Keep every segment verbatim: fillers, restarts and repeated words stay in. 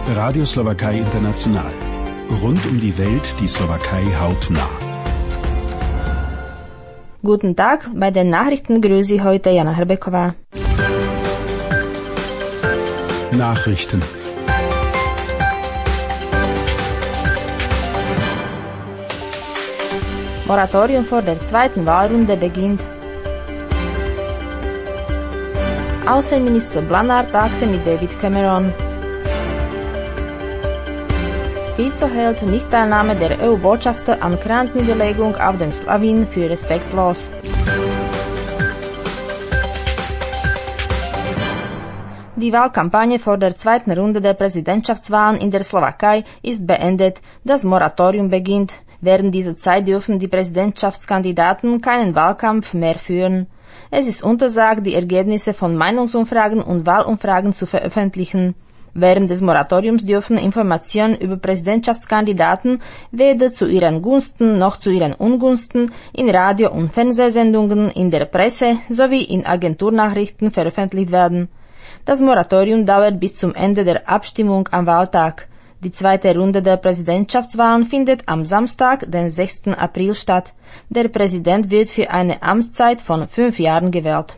Radio Slowakei International. Rund um die Welt die Slowakei hautnah. Guten Tag, bei den Nachrichten grüße ich heute Jana Hrbeková. Nachrichten. Moratorium vor der zweiten Wahlrunde beginnt. Außenminister Blanár tagte mit David Cameron. Fico hält Nichtteilnahme der E U-Botschafter an Kranzniederlegung auf dem Slavin für respektlos. Die Wahlkampagne vor der zweiten Runde der Präsidentschaftswahlen in der Slowakei ist beendet. Das Moratorium beginnt. Während dieser Zeit dürfen die Präsidentschaftskandidaten keinen Wahlkampf mehr führen. Es ist untersagt, die Ergebnisse von Meinungsumfragen und Wahlumfragen zu veröffentlichen. Während des Moratoriums dürfen Informationen über Präsidentschaftskandidaten weder zu ihren Gunsten noch zu ihren Ungunsten in Radio- und Fernsehsendungen, in der Presse sowie in Agenturnachrichten veröffentlicht werden. Das Moratorium dauert bis zum Ende der Abstimmung am Wahltag. Die zweite Runde der Präsidentschaftswahlen findet am Samstag, den sechsten April statt. Der Präsident wird für eine Amtszeit von fünf Jahren gewählt.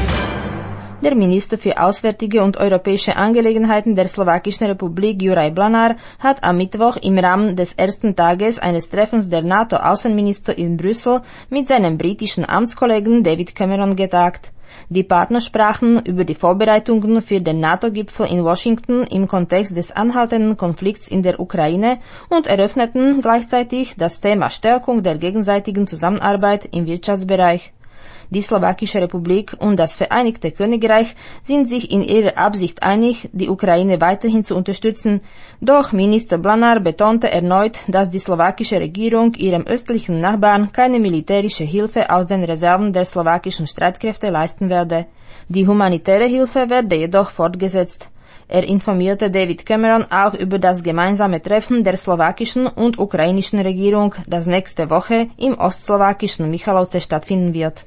Der Minister für Auswärtige und Europäische Angelegenheiten der Slowakischen Republik Juraj Blanár hat am Mittwoch im Rahmen des ersten Tages eines Treffens der NATO-Außenminister in Brüssel mit seinem britischen Amtskollegen David Cameron getagt. Die Partner sprachen über die Vorbereitungen für den NATO-Gipfel in Washington im Kontext des anhaltenden Konflikts in der Ukraine und eröffneten gleichzeitig das Thema Stärkung der gegenseitigen Zusammenarbeit im Wirtschaftsbereich. Die Slowakische Republik und das Vereinigte Königreich sind sich in ihrer Absicht einig, die Ukraine weiterhin zu unterstützen. Doch Minister Blanár betonte erneut, dass die slowakische Regierung ihrem östlichen Nachbarn keine militärische Hilfe aus den Reserven der slowakischen Streitkräfte leisten werde. Die humanitäre Hilfe werde jedoch fortgesetzt. Er informierte David Cameron auch über das gemeinsame Treffen der slowakischen und ukrainischen Regierung, das nächste Woche im ostslowakischen Michalovce stattfinden wird.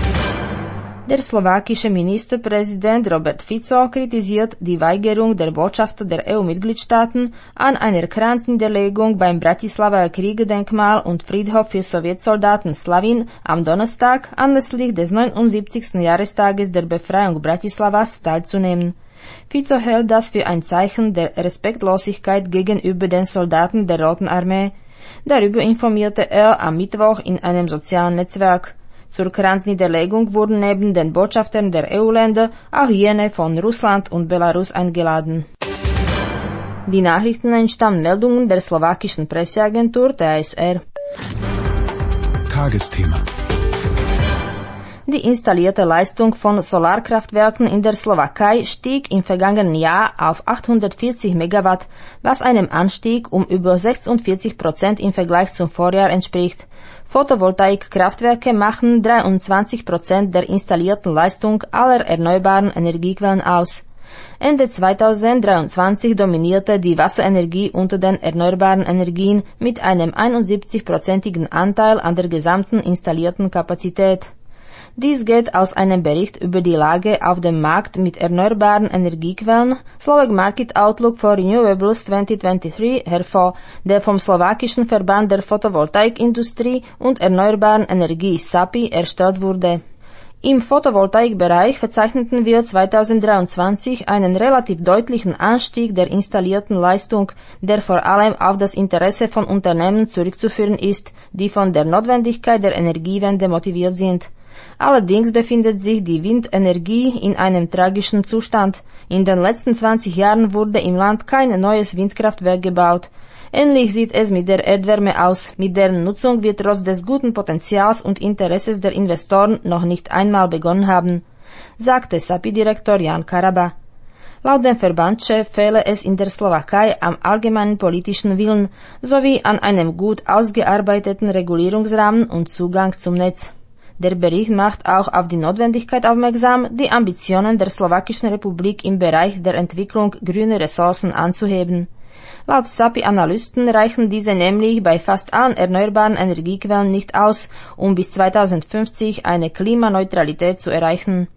Der slowakische Ministerpräsident Robert Fico kritisiert die Weigerung der Botschafter der E U-Mitgliedstaaten an einer Kranzniederlegung beim Bratislava Kriegerdenkmal und Friedhof für Sowjetsoldaten Slavin am Donnerstag anlässlich des neunundsiebzigsten Jahrestages der Befreiung Bratislavas teilzunehmen. Fico hält das für ein Zeichen der Respektlosigkeit gegenüber den Soldaten der Roten Armee. Darüber informierte er am Mittwoch in einem sozialen Netzwerk. Zur Kranzniederlegung wurden neben den Botschaftern der E U-Länder auch jene von Russland und Belarus eingeladen. Die Nachrichten entstammen Meldungen der slowakischen Presseagentur T A S R. Tagesthema. Die installierte Leistung von Solarkraftwerken in der Slowakei stieg im vergangenen Jahr auf achthundertvierzig Megawatt, was einem Anstieg um über sechsundvierzig Prozent im Vergleich zum Vorjahr entspricht. Photovoltaikkraftwerke machen dreiundzwanzig Prozent der installierten Leistung aller erneuerbaren Energiequellen aus. Ende zweitausenddreiundzwanzig dominierte die Wasserenergie unter den erneuerbaren Energien mit einem einundsiebzig-prozentigen Anteil an der gesamten installierten Kapazität. Dies geht aus einem Bericht über die Lage auf dem Markt mit erneuerbaren Energiequellen Slovak Market Outlook for Renewables zwanzig dreiundzwanzig hervor, der vom slowakischen Verband der Photovoltaikindustrie und erneuerbaren Energie S A P I erstellt wurde. Im Photovoltaikbereich verzeichneten wir zweitausenddreiundzwanzig einen relativ deutlichen Anstieg der installierten Leistung, der vor allem auf das Interesse von Unternehmen zurückzuführen ist, die von der Notwendigkeit der Energiewende motiviert sind. Allerdings befindet sich die Windenergie in einem tragischen Zustand. In den letzten zwanzig Jahren wurde im Land kein neues Windkraftwerk gebaut. Ähnlich sieht es mit der Erdwärme aus, mit deren Nutzung wir trotz des guten Potenzials und Interesses der Investoren noch nicht einmal begonnen haben, sagte S A P I-Direktor Jan Karaba. Laut dem Verbandschef fehle es in der Slowakei am allgemeinen politischen Willen sowie an einem gut ausgearbeiteten Regulierungsrahmen und Zugang zum Netz. Der Bericht macht auch auf die Notwendigkeit aufmerksam, die Ambitionen der Slowakischen Republik im Bereich der Entwicklung grüner Ressourcen anzuheben. Laut S A P I-Analysten reichen diese nämlich bei fast allen erneuerbaren Energiequellen nicht aus, um bis zweitausendfünfzig eine Klimaneutralität zu erreichen.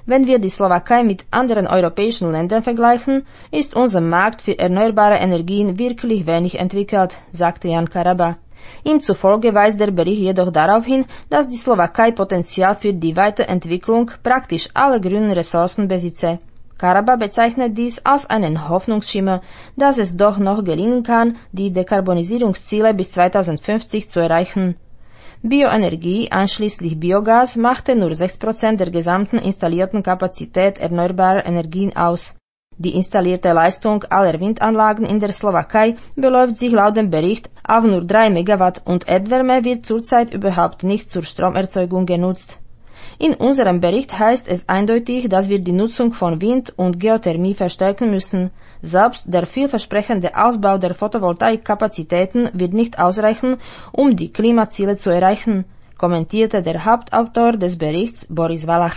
Wenn wir die Slowakei mit anderen europäischen Ländern vergleichen, ist unser Markt für erneuerbare Energien wirklich wenig entwickelt, sagte Jan Karaba. Ihm zufolge weist der Bericht jedoch darauf hin, dass die Slowakei Potenzial für die Weiterentwicklung praktisch aller grünen Ressourcen besitze. Karaba bezeichnet dies als einen Hoffnungsschimmer, dass es doch noch gelingen kann, die Dekarbonisierungsziele bis zweitausendfünfzig zu erreichen. Bioenergie, einschließlich Biogas, machte nur sechs Prozent der gesamten installierten Kapazität erneuerbarer Energien aus. Die installierte Leistung aller Windanlagen in der Slowakei beläuft sich laut dem Bericht auf nur drei Megawatt und Erdwärme wird zurzeit überhaupt nicht zur Stromerzeugung genutzt. In unserem Bericht heißt es eindeutig, dass wir die Nutzung von Wind und Geothermie verstärken müssen. Selbst der vielversprechende Ausbau der Photovoltaikkapazitäten wird nicht ausreichen, um die Klimaziele zu erreichen, kommentierte der Hauptautor des Berichts Boris Valach.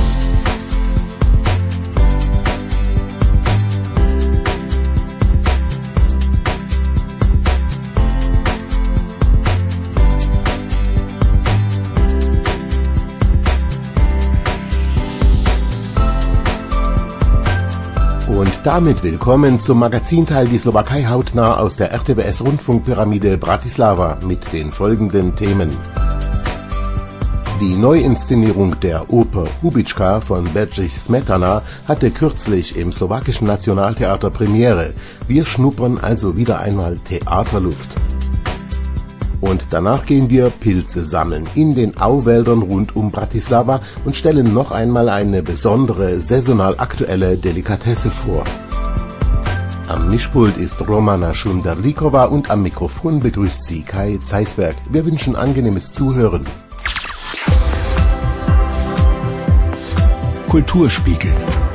Und damit willkommen zum Magazinteil Die Slowakei hautnah aus der R T B S Rundfunkpyramide Bratislava mit den folgenden Themen. Die Neuinszenierung der Oper Hubitschka von Bedřich Smetana hatte kürzlich im slowakischen Nationaltheater Premiere. Wir schnuppern also wieder einmal Theaterluft. Und danach gehen wir Pilze sammeln in den Auwäldern rund um Bratislava und stellen noch einmal eine besondere, saisonal aktuelle Delikatesse vor. Am Mischpult ist Romana Šunderlíková und am Mikrofon begrüßt sie Kai Zeisberg. Wir wünschen angenehmes Zuhören. Kulturspiegel.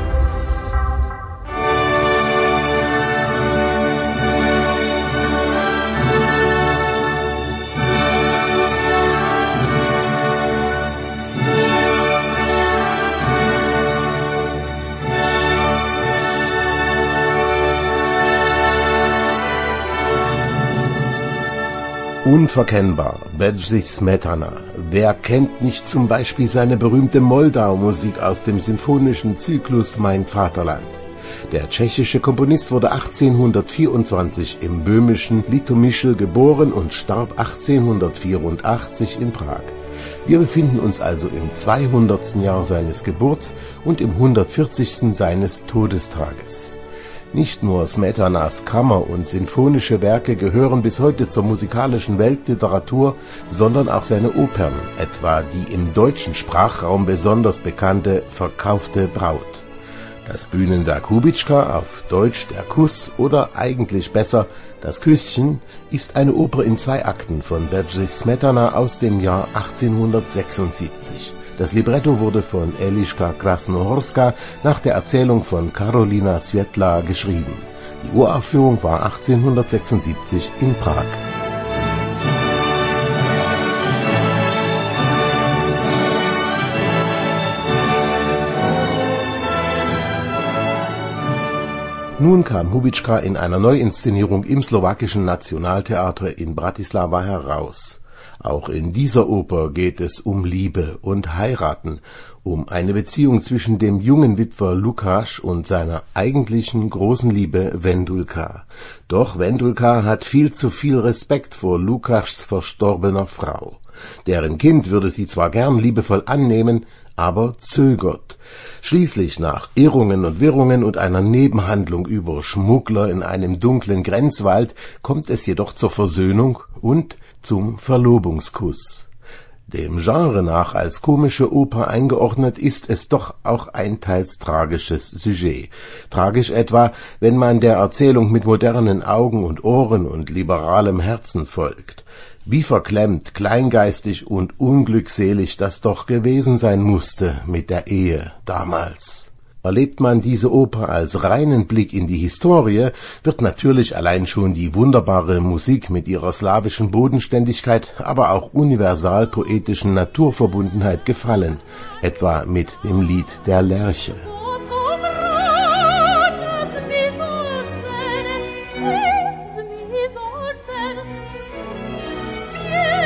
Unverkennbar, Bedřich Smetana. Wer kennt nicht zum Beispiel seine berühmte Moldau-Musik aus dem sinfonischen Zyklus Mein Vaterland? Der tschechische Komponist wurde achtzehnhundertvierundzwanzig im böhmischen Litomyšl geboren und starb achtzehnhundertvierundachtzig in Prag. Wir befinden uns also im zweihundertsten Jahr seines Geburts und im hundertvierzigsten seines Todestages. Nicht nur Smetanas Kammer- und sinfonische Werke gehören bis heute zur musikalischen Weltliteratur, sondern auch seine Opern, etwa die im deutschen Sprachraum besonders bekannte Verkaufte Braut. Das Bühnenwerk Hubitschka, auf Deutsch Der Kuss oder eigentlich besser Das Küsschen, ist eine Oper in zwei Akten von Bedřich Smetana aus dem Jahr achtzehnhundertsechsundsiebzig. Das Libretto wurde von Eliška Krasnohorská nach der Erzählung von Karolina Světlá geschrieben. Die Uraufführung war achtzehnhundertsechsundsiebzig in Prag. Nun kam Hubitschka in einer Neuinszenierung im slowakischen Nationaltheater in Bratislava heraus. Auch in dieser Oper geht es um Liebe und Heiraten, um eine Beziehung zwischen dem jungen Witwer Lukáš und seiner eigentlichen großen Liebe Vendulka. Doch Vendulka hat viel zu viel Respekt vor Lukášs verstorbener Frau. Deren Kind würde sie zwar gern liebevoll annehmen, aber zögert. Schließlich nach Irrungen und Wirrungen und einer Nebenhandlung über Schmuggler in einem dunklen Grenzwald kommt es jedoch zur Versöhnung und zum Verlobungskuss. Dem Genre nach als komische Oper eingeordnet, ist es doch auch ein teils tragisches Sujet. Tragisch etwa, wenn man der Erzählung mit modernen Augen und Ohren und liberalem Herzen folgt. Wie verklemmt, kleingeistig und unglückselig das doch gewesen sein musste mit der Ehe damals. Erlebt man diese Oper als reinen Blick in die Historie, wird natürlich allein schon die wunderbare Musik mit ihrer slawischen Bodenständigkeit, aber auch universal poetischen Naturverbundenheit gefallen, etwa mit dem Lied der Lerche.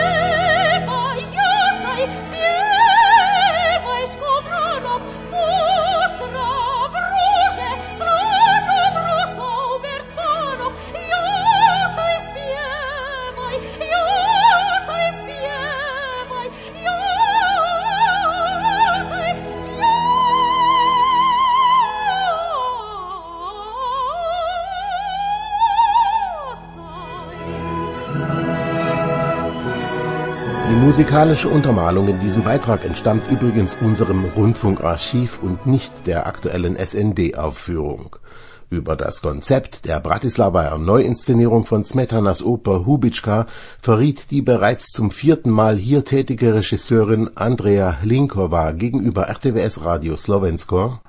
Oh musikalische Untermalung in diesem Beitrag entstammt übrigens unserem Rundfunkarchiv und nicht der aktuellen S N D-Aufführung. Über das Konzept der Bratislavaer Neuinszenierung von Smetanas Oper Hubitschka verriet die bereits zum vierten Mal hier tätige Regisseurin Andrea Hlinková gegenüber R T V S Radio Slovensko: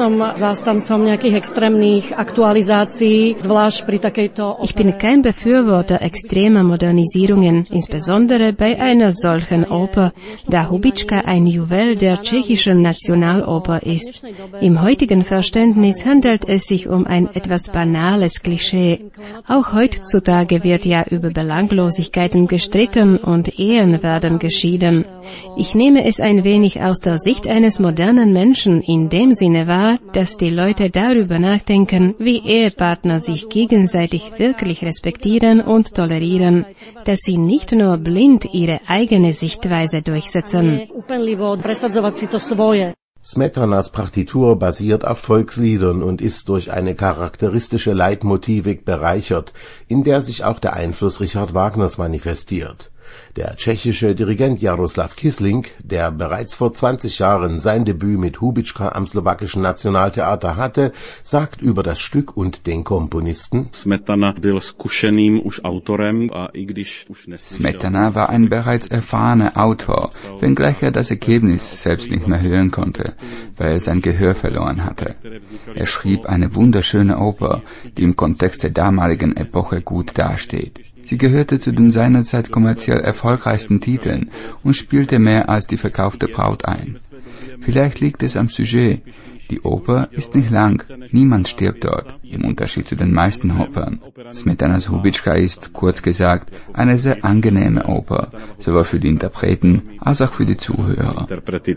Ich bin kein Befürworter extremer Modernisierungen, insbesondere bei einer solchen Oper, da Hubitschka ein Juwel der tschechischen Nationaloper ist. Im heutigen Verständnis handelt es sich um ein etwas banales Klischee. Auch heutzutage wird ja über Belanglosigkeiten gestritten und Ehen werden geschieden. Ich nehme es ein wenig aus der Sicht eines modernen Menschen in dem Sinne wahr, dass die Leute darüber nachdenken, wie Ehepartner sich gegenseitig wirklich respektieren und tolerieren, dass sie nicht nur blind ihre eigene Sichtweise durchsetzen. Smetanas Partitur basiert auf Volksliedern und ist durch eine charakteristische Leitmotivik bereichert, in der sich auch der Einfluss Richard Wagners manifestiert. Der tschechische Dirigent Jaroslav Kisling, der bereits vor zwanzig Jahren sein Debüt mit Hubitschka am slowakischen Nationaltheater hatte, sagt über das Stück und den Komponisten: Smetana war ein bereits erfahrener Autor, wenngleich er das Ergebnis selbst nicht mehr hören konnte, weil er sein Gehör verloren hatte. Er schrieb eine wunderschöne Oper, die im Kontext der damaligen Epoche gut dasteht. Sie gehörte zu den seinerzeit kommerziell erfolgreichsten Titeln und spielte mehr als die verkaufte Braut ein. Vielleicht liegt es am Sujet. Die Oper ist nicht lang, niemand stirbt dort, im Unterschied zu den meisten Opern. Smetanas Hubitschka ist, kurz gesagt, eine sehr angenehme Oper, sowohl für die Interpreten als auch für die Zuhörer.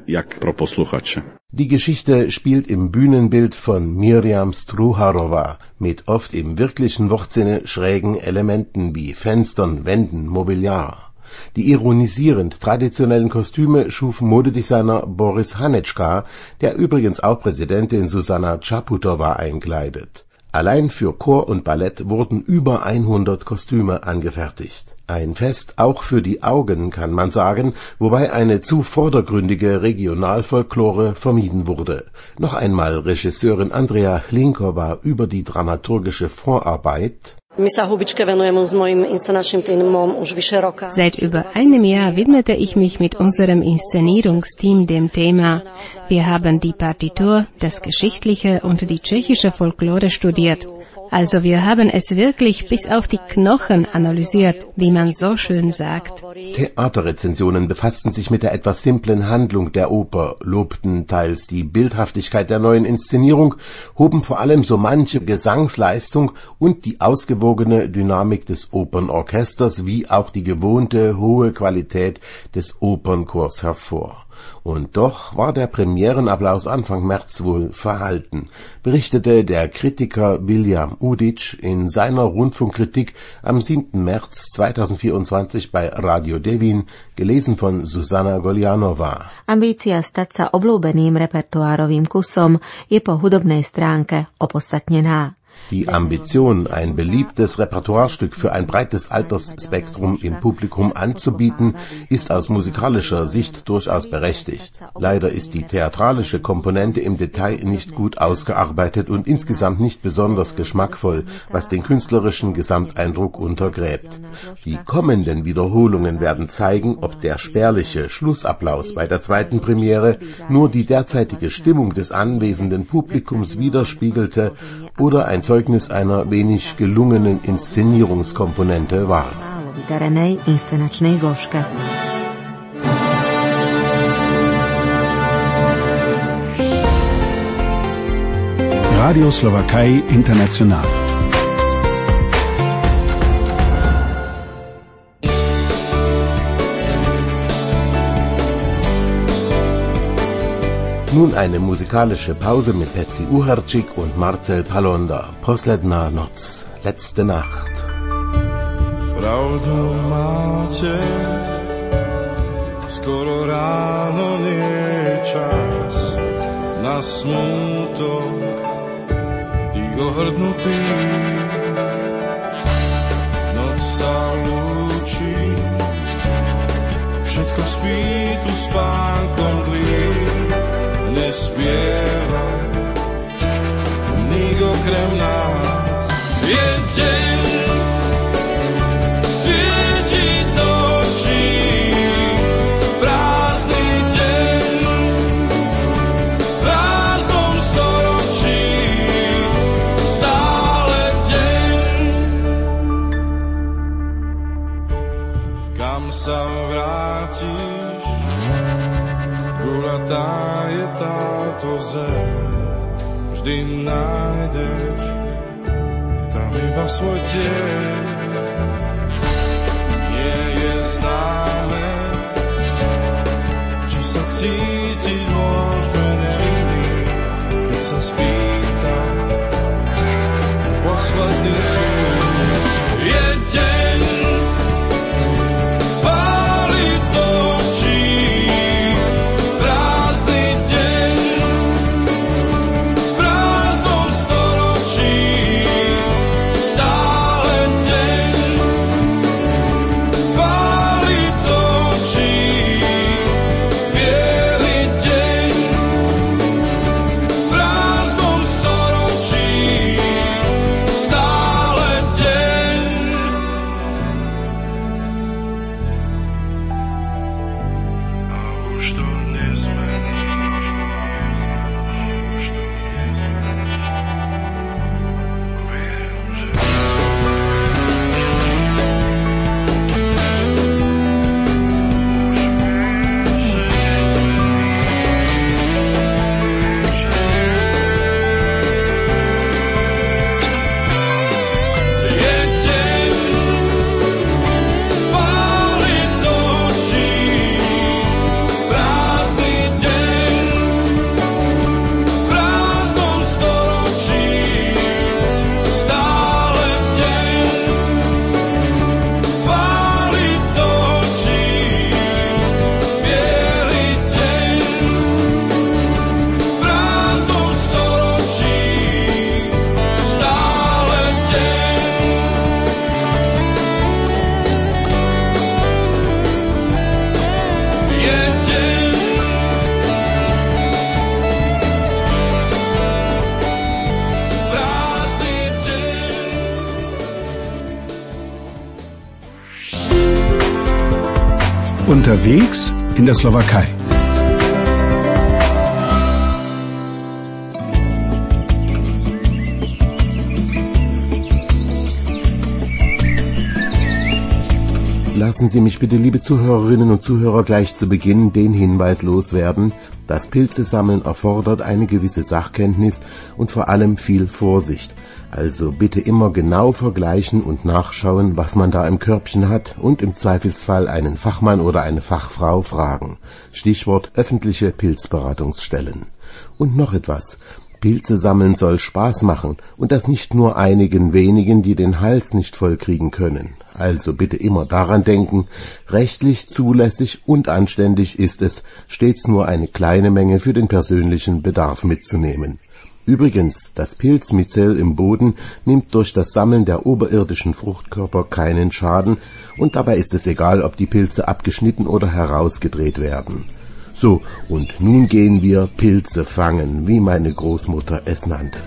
Die Geschichte spielt im Bühnenbild von Miriam Struharova mit oft im wirklichen Wortsinne schrägen Elementen wie Fenstern, Wänden, Mobiliar. Die ironisierend traditionellen Kostüme schuf Modedesigner Boris Hanečka, der übrigens auch Präsidentin Susanna Čaputová einkleidet. Allein für Chor und Ballett wurden über hundert Kostüme angefertigt. Ein Fest auch für die Augen, kann man sagen, wobei eine zu vordergründige Regionalfolklore vermieden wurde. Noch einmal Regisseurin Andrea Hlinková über die dramaturgische Vorarbeit: Seit über einem Jahr widmete ich mich mit unserem Inszenierungsteam dem Thema. Wir haben die Partitur, das Geschichtliche und die tschechische Folklore studiert. Also wir haben es wirklich bis auf die Knochen analysiert, wie man so schön sagt. Theaterrezensionen befassten sich mit der etwas simplen Handlung der Oper, lobten teils die Bildhaftigkeit der neuen Inszenierung, hoben vor allem so manche Gesangsleistung und die ausgewogene Dynamik des Opernorchesters wie auch die gewohnte hohe Qualität des Opernchors hervor. Und doch war der Premierenapplaus Anfang März wohl verhalten, berichtete der Kritiker William Udic in seiner Rundfunkkritik am siebten März zweitausendvierundzwanzig bei Radio Devin, gelesen von Zuzana Golianová. Ambícia stať sa obľúbeným repertoárovým kusom je po hudobnej stránke opodstatnená. Die Ambition, ein beliebtes Repertoirestück für ein breites Altersspektrum im Publikum anzubieten, ist aus musikalischer Sicht durchaus berechtigt. Leider ist die theatralische Komponente im Detail nicht gut ausgearbeitet und insgesamt nicht besonders geschmackvoll, was den künstlerischen Gesamteindruck untergräbt. Die kommenden Wiederholungen werden zeigen, ob der spärliche Schlussapplaus bei der zweiten Premiere nur die derzeitige Stimmung des anwesenden Publikums widerspiegelte oder ein Zeugnis einer wenig gelungenen Inszenierungskomponente war. Radio Slowakei International. Nun eine musikalische Pause mit Peci Uherčík und Marcel Palonda. Posledná noc, letzte Nacht. Pravdu máte, skoro ráno nie je čas na smútok tých ohrdnutých. Noc sa lúči, všetko spí tu spánkom zlým, nespieva nik okrem nás. Je deň, svieti do očí, prázdny deň, v prázdnom storočí, stále deň. Kam sa vrátiš, guľatá je táto zem, vždy nájdeš tam iba svoj deň. Nie je známe, či sa cítiť môžeme nevinný, keď sa spýtam posledný súd. Je deň, páli do očí, prázdny deň, v prázdnom storočí, stále deň, páli do očí, biely deň, v prázdnom storočí, stále deň. A už to nezmení, už to nezmení. Viem, že je deň, páli do očí, prázdny deň, v prázdnom storočí, stále deň, páli do očí, biely deň, v prázdnom storočí, stále deň. Je deň, prázdny deň. Unterwegs in der Slowakei. Lassen Sie mich bitte, liebe Zuhörerinnen und Zuhörer, gleich zu Beginn den Hinweis loswerden, das Pilzesammeln erfordert eine gewisse Sachkenntnis und vor allem viel Vorsicht. Also bitte immer genau vergleichen und nachschauen, was man da im Körbchen hat und im Zweifelsfall einen Fachmann oder eine Fachfrau fragen. Stichwort öffentliche Pilzberatungsstellen. Und noch etwas. Pilze sammeln soll Spaß machen und das nicht nur einigen wenigen, die den Hals nicht vollkriegen können. Also bitte immer daran denken, rechtlich zulässig und anständig ist es, stets nur eine kleine Menge für den persönlichen Bedarf mitzunehmen. Übrigens, das Pilzmyzel im Boden nimmt durch das Sammeln der oberirdischen Fruchtkörper keinen Schaden und dabei ist es egal, ob die Pilze abgeschnitten oder herausgedreht werden. So, und nun gehen wir Pilze fangen, wie meine Großmutter es nannte.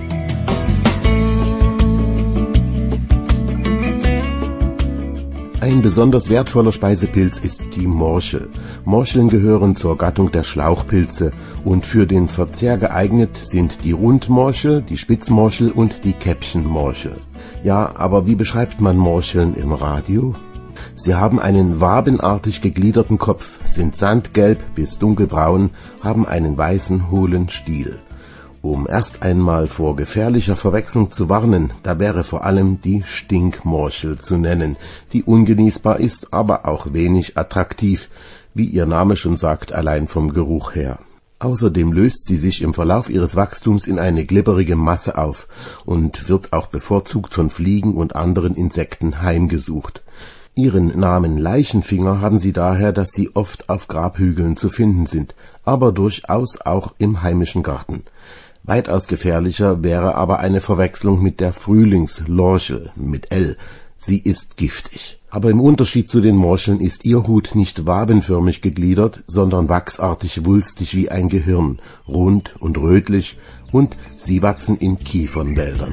Ein besonders wertvoller Speisepilz ist die Morchel. Morcheln gehören zur Gattung der Schlauchpilze und für den Verzehr geeignet sind die Rundmorchel, die Spitzmorchel und die Käppchenmorchel. Ja, aber wie beschreibt man Morcheln im Radio? Sie haben einen wabenartig gegliederten Kopf, sind sandgelb bis dunkelbraun, haben einen weißen, hohlen Stiel. Um erst einmal vor gefährlicher Verwechslung zu warnen, da wäre vor allem die Stinkmorchel zu nennen, die ungenießbar ist, aber auch wenig attraktiv, wie ihr Name schon sagt, allein vom Geruch her. Außerdem löst sie sich im Verlauf ihres Wachstums in eine glibberige Masse auf und wird auch bevorzugt von Fliegen und anderen Insekten heimgesucht. Ihren Namen Leichenfinger haben sie daher, dass sie oft auf Grabhügeln zu finden sind, aber durchaus auch im heimischen Garten. Weitaus gefährlicher wäre aber eine Verwechslung mit der Frühlingslorchel mit L. Sie ist giftig. Aber im Unterschied zu den Morcheln ist ihr Hut nicht wabenförmig gegliedert, sondern wachsartig wulstig wie ein Gehirn, rund und rötlich, und sie wachsen in Kiefernwäldern.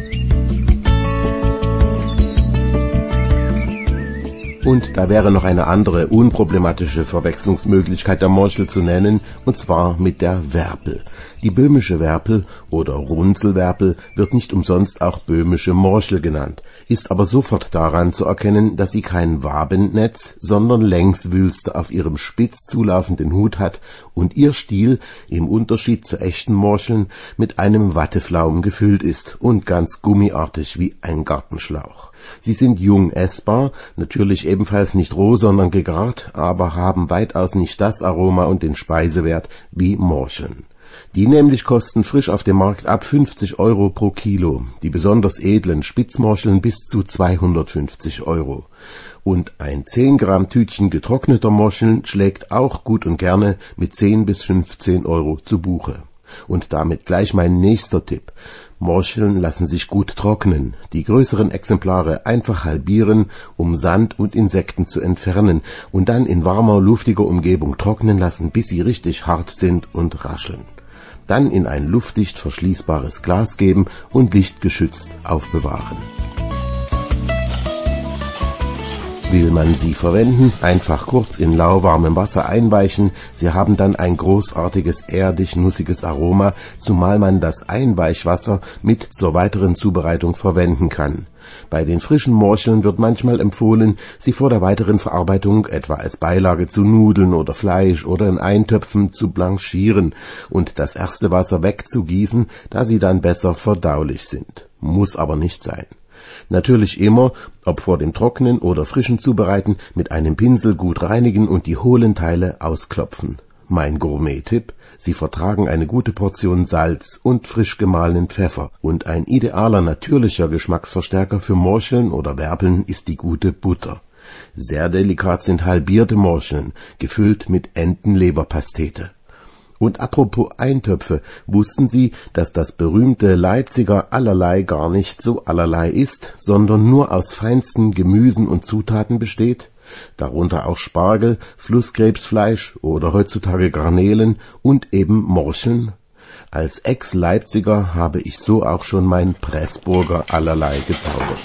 Und da wäre noch eine andere unproblematische Verwechslungsmöglichkeit der Morchel zu nennen, und zwar mit der Werpel. Die böhmische Werpel oder Runzelwerpel wird nicht umsonst auch böhmische Morchel genannt, ist aber sofort daran zu erkennen, dass sie kein Wabennetz, sondern Längswülste auf ihrem spitz zulaufenden Hut hat und ihr Stiel, im Unterschied zu echten Morcheln, mit einem Watteflaum gefüllt ist und ganz gummiartig wie ein Gartenschlauch. Sie sind jung essbar, natürlich ebenfalls nicht roh, sondern gegart, aber haben weitaus nicht das Aroma und den Speisewert wie Morcheln. Die nämlich kosten frisch auf dem Markt ab fünfzig Euro pro Kilo, die besonders edlen Spitzmorcheln bis zu zweihundertfünfzig Euro. Und ein zehn Gramm Tütchen getrockneter Morcheln schlägt auch gut und gerne mit zehn bis fünfzehn Euro zu Buche. Und damit gleich mein nächster Tipp. Morcheln lassen sich gut trocknen, die größeren Exemplare einfach halbieren, um Sand und Insekten zu entfernen und dann in warmer, luftiger Umgebung trocknen lassen, bis sie richtig hart sind und rascheln. Dann in ein luftdicht verschließbares Glas geben und lichtgeschützt aufbewahren. Will man sie verwenden, einfach kurz in lauwarmem Wasser einweichen. Sie haben dann ein großartiges, erdig-nussiges Aroma, zumal man das Einweichwasser mit zur weiteren Zubereitung verwenden kann. Bei den frischen Morcheln wird manchmal empfohlen, sie vor der weiteren Verarbeitung etwa als Beilage zu Nudeln oder Fleisch oder in Eintöpfen zu blanchieren und das erste Wasser wegzugießen, da sie dann besser verdaulich sind. Muss aber nicht sein. Natürlich immer, ob vor dem Trocknen oder frischen Zubereiten, mit einem Pinsel gut reinigen und die hohlen Teile ausklopfen. Mein Gourmet-Tipp: Sie vertragen eine gute Portion Salz und frisch gemahlenen Pfeffer. Und ein idealer natürlicher Geschmacksverstärker für Morcheln oder Werpeln ist die gute Butter. Sehr delikat sind halbierte Morcheln, gefüllt mit Entenleberpastete. Und apropos Eintöpfe, wussten Sie, dass das berühmte Leipziger Allerlei gar nicht so allerlei ist, sondern nur aus feinsten Gemüsen und Zutaten besteht? Darunter auch Spargel, Flusskrebsfleisch oder heutzutage Garnelen und eben Morcheln? Als Ex-Leipziger habe ich so auch schon mein Pressburger Allerlei gezaubert.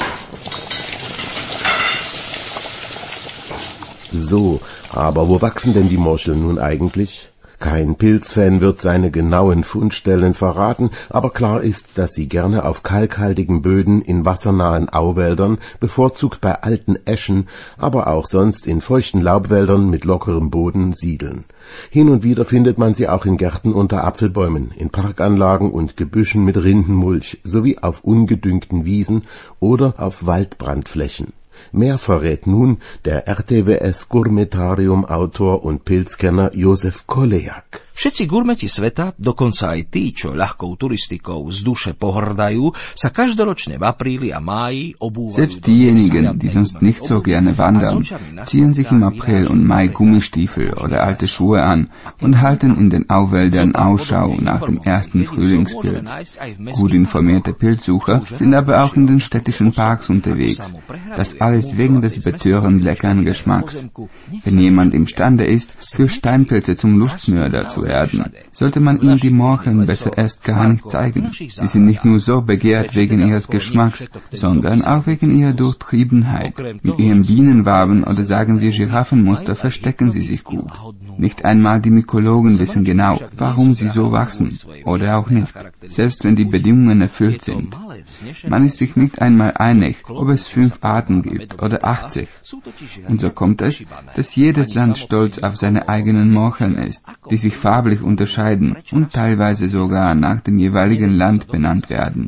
So, aber wo wachsen denn die Morcheln nun eigentlich? Kein Pilzfan wird seine genauen Fundstellen verraten, aber klar ist, dass sie gerne auf kalkhaltigen Böden in wassernahen Auwäldern, bevorzugt bei alten Eschen, aber auch sonst in feuchten Laubwäldern mit lockerem Boden siedeln. Hin und wieder findet man sie auch in Gärten unter Apfelbäumen, in Parkanlagen und Gebüschen mit Rindenmulch, sowie auf ungedüngten Wiesen oder auf Waldbrandflächen. Mehr verrät nun der R T W S Gourmetarium-Autor und Pilzkenner Josef Kolejak. Všetci gurmeti sveta, dokonca aj tí, čo ľahkou turistikou z duše pohrdajú, sa každoročne v apríli a máji obúvajú. Selbst diejenigen, die sonst nicht so gerne wandern, ziehen sich im April und Mai Gummistiefel oder alte Schuhe an und halten in den Auwäldern Ausschau nach dem ersten Frühlingspilz. Gut informierte Pilzsucher sind aber auch in den städtischen Parks unterwegs. Das alles wegen des betörend leckeren Geschmacks. Wenn jemand imstande ist, für Steinpilze zum Lustmörder zu werden, sollte man ihm die Morcheln besser erst gar nicht zeigen. Sie sind nicht nur so begehrt wegen ihres Geschmacks, sondern auch wegen ihrer Durchtriebenheit. Mit ihrem Bienenwaben oder sagen wir Giraffenmuster verstecken sie sich gut. Nicht einmal die Mykologen wissen genau, warum sie so wachsen, oder auch nicht, selbst wenn die Bedingungen erfüllt sind. Man ist sich nicht einmal einig, ob es fünf Arten gibt oder achtzig. Und so kommt es, dass jedes Land stolz auf seine eigenen Morcheln ist, die sich farblich unterscheiden und teilweise sogar nach dem jeweiligen Land benannt werden.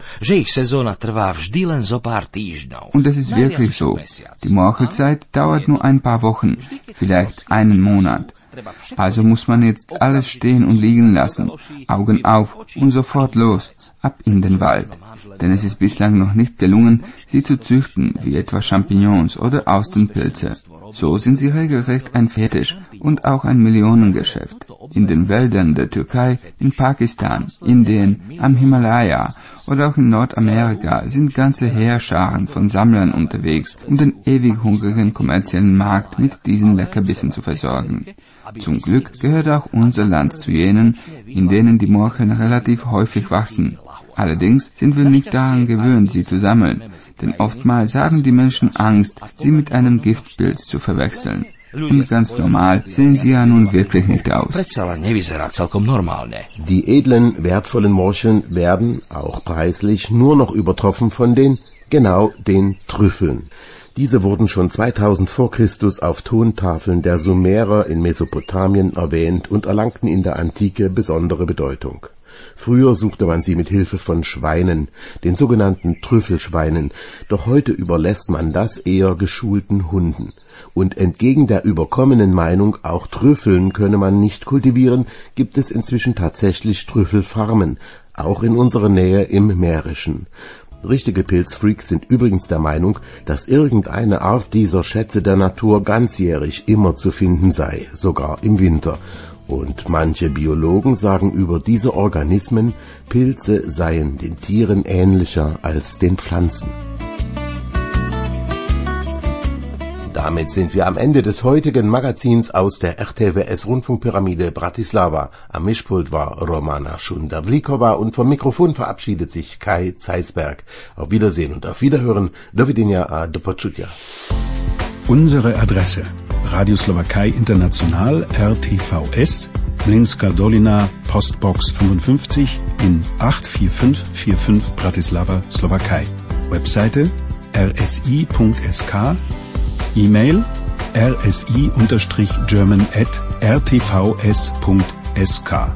Und es ist wirklich so. Die Morchelzeit dauert nur ein paar Wochen, vielleicht einen Monat. Also muss man jetzt alles stehen und liegen lassen, Augen auf und sofort los, ab in den Wald, denn es ist bislang noch nicht gelungen, sie zu züchten, wie etwa Champignons oder Austernpilze. So sind sie regelrecht ein Fetisch und auch ein Millionengeschäft. In den Wäldern der Türkei, in Pakistan, Indien, am Himalaya oder auch in Nordamerika sind ganze Heerscharen von Sammlern unterwegs, um den ewig hungrigen kommerziellen Markt mit diesen Leckerbissen zu versorgen. Zum Glück gehört auch unser Land zu jenen, in denen die Morcheln relativ häufig wachsen. Allerdings sind wir nicht daran gewöhnt, sie zu sammeln, denn oftmals haben die Menschen Angst, sie mit einem Giftpilz zu verwechseln. Und ganz normal sehen sie ja nun wirklich nicht aus. Die edlen, wertvollen Morcheln werden, auch preislich, nur noch übertroffen von den, genau, den Trüffeln. Diese wurden schon zweitausend vor Christus auf Tontafeln der Sumerer in Mesopotamien erwähnt und erlangten in der Antike besondere Bedeutung. Früher suchte man sie mit Hilfe von Schweinen, den sogenannten Trüffelschweinen, doch heute überlässt man das eher geschulten Hunden. Und entgegen der überkommenen Meinung, auch Trüffeln könne man nicht kultivieren, gibt es inzwischen tatsächlich Trüffelfarmen, auch in unserer Nähe im Mährischen. Richtige Pilzfreaks sind übrigens der Meinung, dass irgendeine Art dieser Schätze der Natur ganzjährig immer zu finden sei, sogar im Winter. Und manche Biologen sagen über diese Organismen, Pilze seien den Tieren ähnlicher als den Pflanzen. Damit sind wir am Ende des heutigen Magazins aus der R T W S-Rundfunkpyramide Bratislava. Am Mischpult war Romana Šunderlíková und vom Mikrofon verabschiedet sich Kai Zeisberg. Auf Wiedersehen und auf Wiederhören. Do videnia a do počutia. Unsere Adresse: Radio Slowakei International R T V S, Mlynska Dolina, Postbox fünfundfünfzig in acht vier fünf vier fünf Bratislava, Slowakei. Webseite r s i punkt s k, E-Mail r s i German at r t v s punkt s k.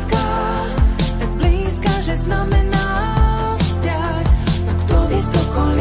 Vysoko